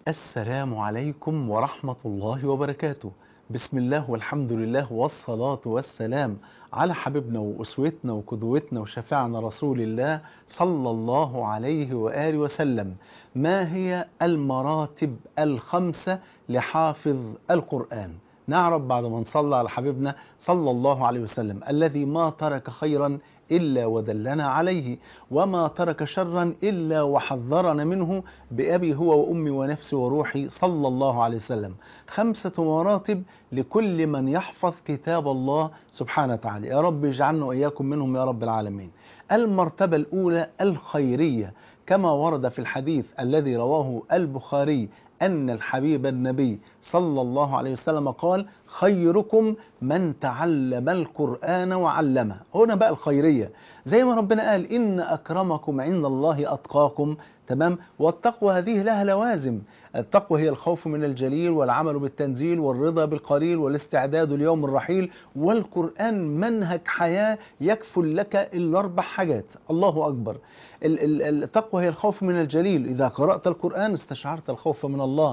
السلام عليكم ورحمة الله وبركاته. بسم الله والحمد لله والصلاة والسلام على حبيبنا وأسوتنا وقدوتنا وشفيعنا رسول الله صلى الله عليه وآله وسلم. ما هي المراتب الخمسة لحافظ القرآن؟ نعرف بعد ما نصلى على حبيبنا صلى الله عليه وسلم الذي ما ترك خيرا إلا ودلنا عليه، وما ترك شرا إلا وحذرنا منه بأبي هو وأمي ونفسي وروحي صلى الله عليه وسلم. 5 مراتب لكل من يحفظ كتاب الله سبحانه وتعالى، يا رب اجعلنا وإياكم منهم يا رب العالمين. المرتبة الأولى الخيرية، كما ورد في الحديث الذي رواه البخاري أن الحبيب النبي صلى الله عليه وسلم قال: خيركم من تعلم القرآن وعلمه. هنا بقى الخيرية، زي ما ربنا قال: إن أكرمكم عند الله أتقاكم. تمام؟ والتقوى هذه لها لوازم. التقوى هي الخوف من الجليل، والعمل بالتنزيل، والرضا بالقليل، والاستعداد ليوم الرحيل، والقرآن منهج حياة يكفل لك الأربع حاجات. الله أكبر. التقوى هي الخوف من الجليل، إذا قرأت القرآن استشعرت الخوف من الله.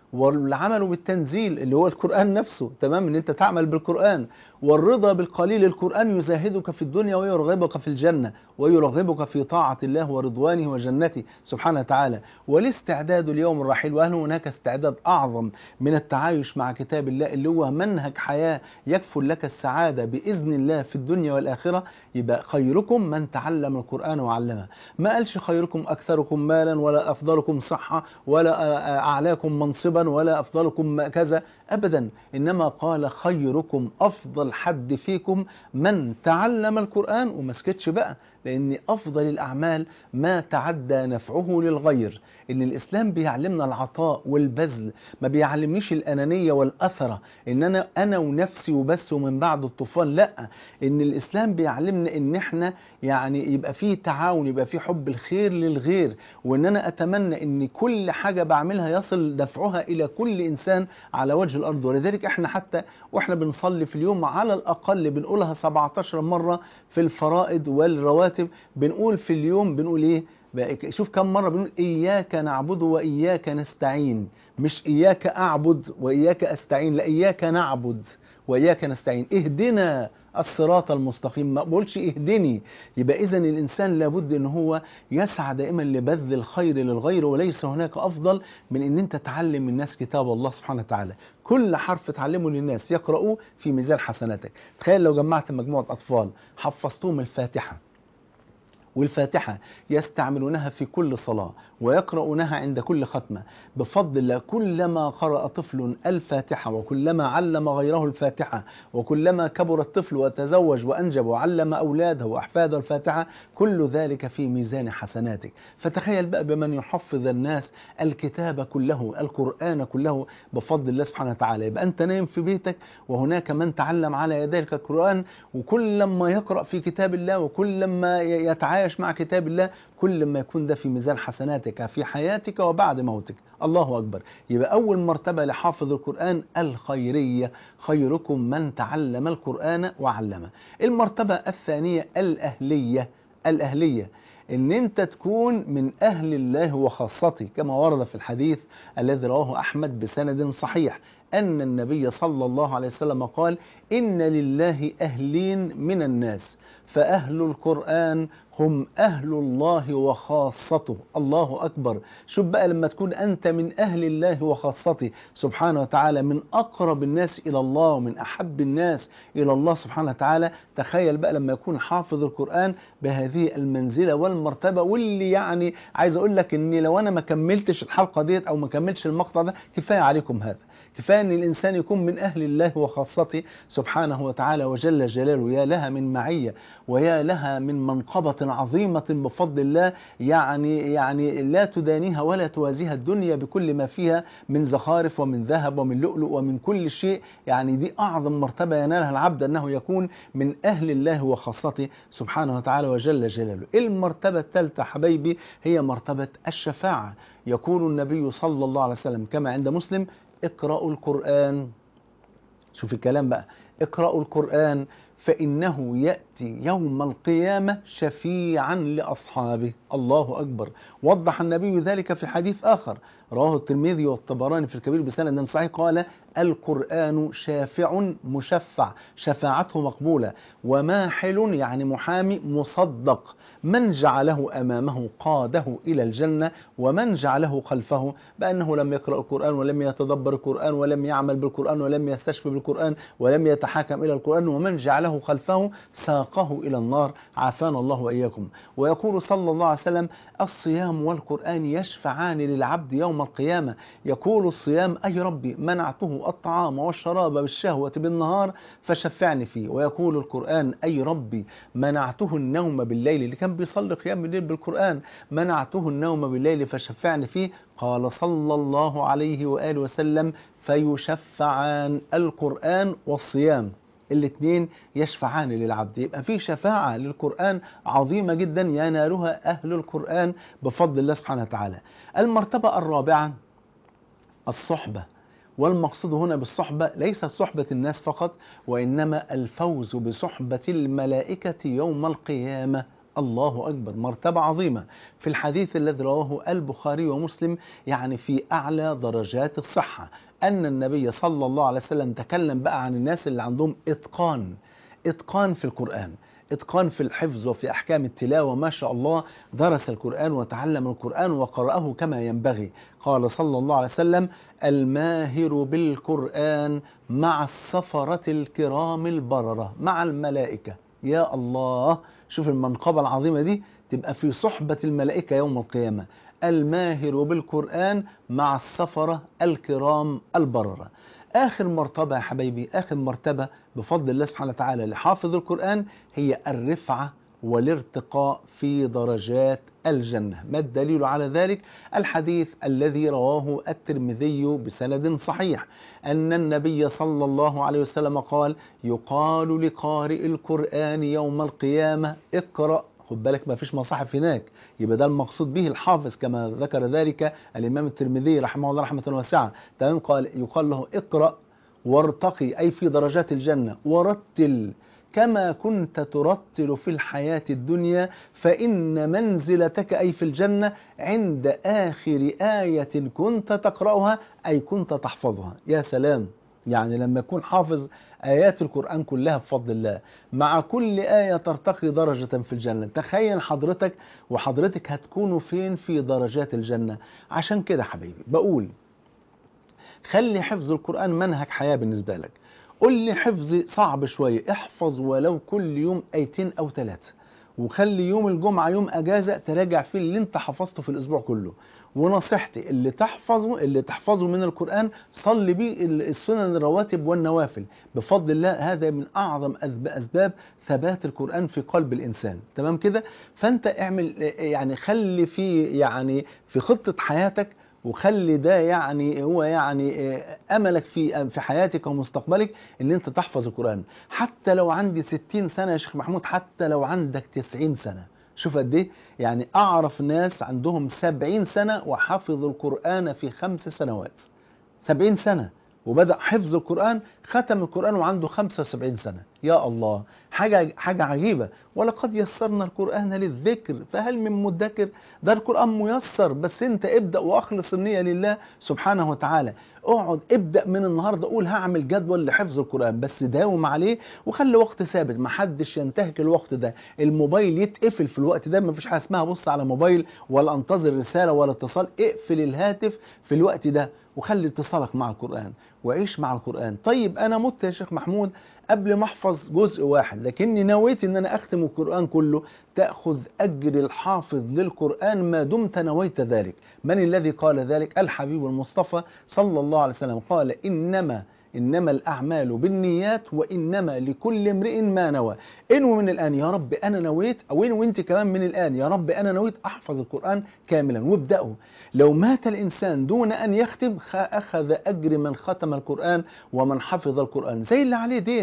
والعمل بالتنزيل اللي هو القرآن نفسه، تمام، ان انت تعمل بالقرآن. والرضا بالقليل، القرآن يزاهدك في الدنيا ويرغبك في الجنة، ويرغبك في طاعة الله ورضوانه وجنته سبحانه وتعالى. والاستعداد ليوم الرحيل، وهل هناك استعداد أعظم من التعايش مع كتاب الله اللي هو منهج حياة يكفل لك السعادة بإذن الله في الدنيا والآخرة؟ يبقى خيركم من تعلم القرآن وعلمه. ما قالش خيركم أكثركم مالا، ولا أفضلكم صحة، ولا أعلاكم منصبا، ولا أفضلكم كذا، أبدا. إنما قال: خيركم، أفضل حد فيكم من تعلم القرآن. وما سكتش بقى، لأن أفضل الأعمال ما تعدى نفعه للغير. إن الإسلام بيعلمنا العطاء والبذل، ما بيعلمنيش الأنانية والأثرة، إن أنا ونفسي وبس ومن بعد الطوفان. لا، إن الإسلام بيعلمنا إن إحنا يعني يبقى فيه تعاون، يبقى فيه حب الخير للغير. وإن أنا أتمنى إن كل حاجة بعملها يصل نفعها إلى كل إنسان على وجه الأرض. ولذلك إحنا حتى وإحنا بنصلي في اليوم على الأقل بنقولها 17 مرة في الفرائض والرواتب. بنقول في اليوم بنقول إيه؟ شوف كم مرة بنقول: إياك نعبد وإياك نستعين. مش إياك أعبد وإياك أستعين، لا، إياك نعبد وإياك نستعين. اهدنا الصراط المستقيم، ما بقولش اهدني. يبقى إذن الإنسان لابد أن هو يسعى دائما لبذل الخير للغير، وليس هناك أفضل من أن أنت تعلم الناس كتاب الله سبحانه وتعالى. كل حرف تعلمه للناس يقرؤوه في ميزان حسناتك. تخيل لو جمعت مجموعة أطفال حفظتهم الفاتحة، والفاتحة يستعملونها في كل صلاة ويقرؤونها عند كل ختمة، بفضل الله كلما قرأ طفل الفاتحة، وكلما علم غيره الفاتحة، وكلما كبر الطفل وتزوج وأنجب وعلم أولاده وأحفاده الفاتحة، كل ذلك في ميزان حسناتك. فتخيل بقى بمن يحفظ الناس الكتاب كله، القرآن كله، بفضل الله سبحانه وتعالى. يبقى أنت نايم في بيتك وهناك من تعلم على يديك القرآن، وكل لما يقرأ في كتاب الله، وكل لما يتعايش مع كتاب الله، كل ما يكون ده في ميزان حسناتك في حياتك وبعد موتك. الله أكبر. يبقى أول مرتبة لحافظ القرآن الخيرية: خيركم من تعلم القرآن وعلمه. المرتبة الثانية الأهلية. الأهلية ان انت تكون من اهل الله وخاصته، كما ورد في الحديث الذي رواه احمد بسند صحيح ان النبي صلى الله عليه وسلم قال: ان لله اهلين من الناس، فاهل القرآن هم اهل الله وخاصته. الله اكبر. شوف بقى لما تكون انت من اهل الله وخاصته سبحانه وتعالى، من اقرب الناس الى الله ومن احب الناس الى الله سبحانه وتعالى، تخيل بقى لما يكون حافظ القرآن بهذه المنزلة والمرتبة. واللي يعني عايز اقول لك ان لو انا ما كملتش الحلقة ديت او ما كملتش المقطع ده، كفاية عليكم هذا. كفاية ان الانسان يكون من اهل الله وخاصته سبحانه وتعالى وجل جلاله. يا لها من معية، ويا لها من منقبة عظيمة بفضل الله، يعني لا تدانيها ولا توازيها الدنيا بكل ما فيها من زخارف ومن ذهب ومن لؤلؤ ومن كل شيء. يعني دي اعظم مرتبة ينالها العبد، انه يكون من اهل الله وخاصته سبحانه وتعالى وجل جلاله. المرتبة الثالثة حبايبي هي مرتبة الشفاعة. يقول النبي صلى الله عليه وسلم كما عند مسلم: اقرأوا القرآن. شوف الكلام بقى: اقرأوا القرآن فإنه يأتي يوم القيامة شفيعا لأصحابه. الله أكبر. وضح النبي ذلك في حديث آخر رواه الترمذي والطبراني في الكبير بسند صحيح، قال: القرآن شافع مشفع، شفاعته مقبولة، وماحل يعني محامي مصدق، من جعله أمامه قاده إلى الجنة، ومن جعله خلفه بأنه لم يقرأ القرآن ولم يتدبر القرآن ولم يعمل بالقرآن ولم يستشفي بالقرآن ولم يتحاكم إلى القرآن، ومن جعله خلفه ساقه إلى النار، عافانا الله وإياكم. ويقول صلى الله عليه وسلم: الصيام والقرآن يشفعان للعبد يوم القيامة. يقول الصيام: أي ربي منعته الطعام والشراب بالشهوة بالنهار فشفعني فيه. ويقول القرآن: أي ربي منعته النوم بالليل، اللي كان بيصلي قيام الليل بالقرآن منعته النوم بالليل فشفعني فيه. قال صلى الله عليه وآله وسلم: فيشفعان، القرآن والصيام الاثنين يشفعان للعبد. يبقى في شفاعة للقرآن عظيمة جدا ينالها أهل القرآن بفضل الله سبحانه وتعالى. المرتبة الرابعة الصحبة. والمقصود هنا بالصحبة ليست صحبة الناس فقط، وإنما الفوز بصحبة الملائكة يوم القيامة. الله أكبر، مرتبة عظيمة. في الحديث الذي رواه البخاري ومسلم يعني في أعلى درجات الصحة أن النبي صلى الله عليه وسلم تكلم بقى عن الناس اللي عندهم إتقان في القرآن، إتقان في الحفظ وفي أحكام التلاوة، ما شاء الله درس القرآن وتعلم القرآن وقرأه كما ينبغي. قال صلى الله عليه وسلم: الماهر بالقرآن مع السفرة الكرام البررة، مع الملائكة. يا الله، شوف المنقبة العظيمة دي، تبقى في صحبة الملائكة يوم القيامة. الماهر بالقرآن مع السفرة الكرام البررة. آخر مرتبة يا حبايبي، آخر مرتبة بفضل الله سبحانه وتعالى لحافظ القرآن هي الرفعة والارتقاء في درجات الجنة. ما الدليل على ذلك؟ الحديث الذي رواه الترمذي بسند صحيح أن النبي صلى الله عليه وسلم قال: يقال لقارئ القرآن يوم القيامة: اقرأ. خد بالك ما فيش مصاحف هناك، يبقى ده المقصود به الحافظ كما ذكر ذلك الإمام الترمذي رحمه الله رحمة واسعة. تمام. يقال له: اقرأ وارتقي، أي في درجات الجنة، ورتل كما كنت ترتل في الحياة الدنيا، فإن منزلتك أي في الجنة عند آخر آية كنت تقرأها أي كنت تحفظها. يا سلام، يعني لما يكون حافظ آيات القرآن كلها بفضل الله، مع كل آية ترتقي درجة في الجنة. تخيل حضرتك وحضرتك هتكونوا فين في درجات الجنة. عشان كده حبيبي بقول: خلي حفظ القرآن منهج حياة بالنسبة لك. قل لي حفظ صعب شوية، احفظ ولو كل يوم آيتين أو 3، وخلي يوم الجمعة يوم أجازة تراجع فيه اللي انت حفظته في الأسبوع كله. ونصيحتي اللي تحفظه من القرآن صلي بيه السنن الرواتب والنوافل، بفضل الله هذا من أعظم أسباب ثبات القرآن في قلب الإنسان. تمام كده؟ فأنت اعمل يعني خلي في خطة حياتك، وخلي ده يعني هو يعني أملك في حياتك ومستقبلك ان انت تحفظ القرآن. حتى لو عندي 60 سنة يا شيخ محمود، حتى لو عندك 90 سنة، شوف قد ايه. يعني اعرف ناس عندهم 70 سنة وحفظوا القرآن في 5 سنوات. 70 سنة وبدأ حفظ القرآن، ختم القرآن وعنده 75 سنة. يا الله، حاجة عجيبة. ولقد يسرنا القرآن للذكر فهل من مدكر. ده القرآن ميسر، بس انت ابدأ واخلص النية لله سبحانه وتعالى. اقعد ابدأ من النهاردة، قول هعمل جدول لحفظ القرآن، بس داوم عليه وخلي وقت ثابت، محدش ينتهك الوقت ده. الموبايل يتقفل في الوقت ده، مفيش حاجة اسمها بص على موبايل ولا انتظر رسالة ولا اتصال. اقفل الهاتف في الوقت ده وخلي اتصالك مع القرآن وعيش مع القرآن. طيب أنا مت يا شيخ محمود قبل ما أحفظ جزء واحد، لكني نويت أن أنا أختم القرآن كله. تأخذ أجر الحافظ للقرآن ما دمت نويت ذلك. من الذي قال ذلك؟ الحبيب المصطفى صلى الله عليه وسلم قال: إنما الأعمال بالنيات وإنما لكل امرئ ما نوى. انوي من الآن يا رب أنا نويت، أو انوي أنت كمان من الآن يا رب أنا نويت أحفظ القرآن كاملا، وابدأوا. لو مات الإنسان دون أن يختم أخذ أجر من ختم القرآن ومن حفظ القرآن. زي اللي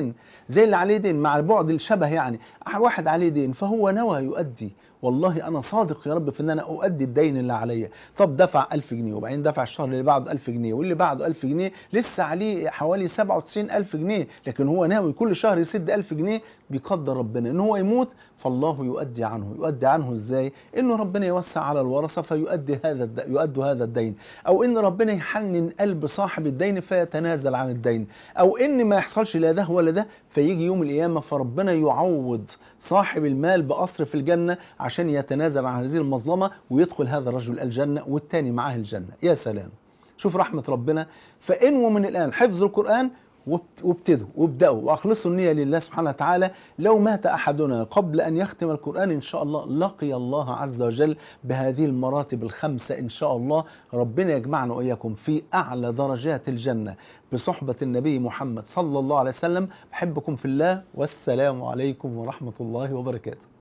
عليه دين مع البعد الشبه، يعني واحد عليه دين فهو نوى يؤدي، والله أنا صادق يا رب في أن أنا أؤدي الدين اللي عليا. طب دفع 1000 جنيه وبعدين دفع الشهر اللي بعده 1000 جنيه واللي بعده 1000 جنيه، لسه عليه حوالي 97,000 جنيه، لكن هو ناوي كل شهر يسد 1000 جنيه. بيقدر ربنا ان هو يموت، فالله يؤدي عنه ازاي؟ انه ربنا يوسع على الورثه فيؤدي هذا الدين، او ان ربنا يحنن قلب صاحب الدين فيتنازل عن الدين، او ان ما يحصلش لا ده ولا ده، فيجي يوم القيامه فربنا يعوض صاحب المال بقصر في الجنه عشان يتنازل عن هذه المظلمه، ويدخل هذا الرجل الجنه والتاني معاه الجنه. يا سلام، شوف رحمة ربنا. فإنوا من الآن حفظ القرآن وابدأوا وأخلصوا النية لله سبحانه وتعالى. لو مات أحدنا قبل أن يختم القرآن إن شاء الله لقي الله عز وجل بهذه المراتب الخمسة إن شاء الله. ربنا يجمعنا وإياكم في أعلى درجات الجنة بصحبة النبي محمد صلى الله عليه وسلم. بحبكم في الله، والسلام عليكم ورحمة الله وبركاته.